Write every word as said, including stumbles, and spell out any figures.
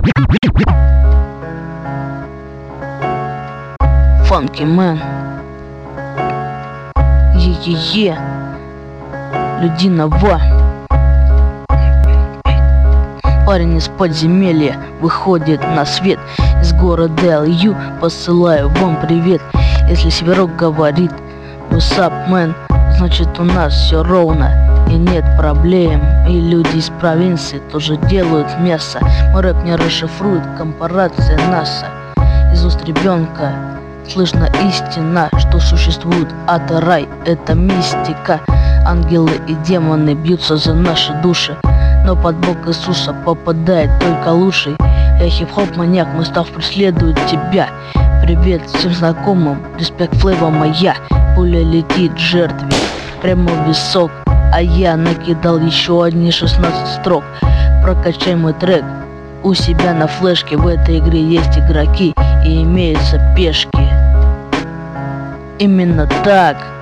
Funky Man. Е-е-е. Людиного. Парень из подземелья выходит на свет. Из города эл ю посылаю вам привет. Если Северок говорит "What's up, man", значит у нас все ровно и нет проблем. И люди из провинции тоже делают мясо. Мой рэп не расшифрует корпорация НАСА. Из уст ребенка слышно истина, что существует ад и рай, это мистика. Ангелы и демоны бьются за наши души, но под бок Иисуса попадает только лучший. Я хип-хоп маньяк, мой став преследует тебя. Привет всем знакомым, респект флейва моя. Пуля летит жертве прямо в висок, а я накидал еще одни шестнадцать строк. Прокачай мой трек у себя на флешке. В этой игре есть игроки и имеются пешки. Именно так.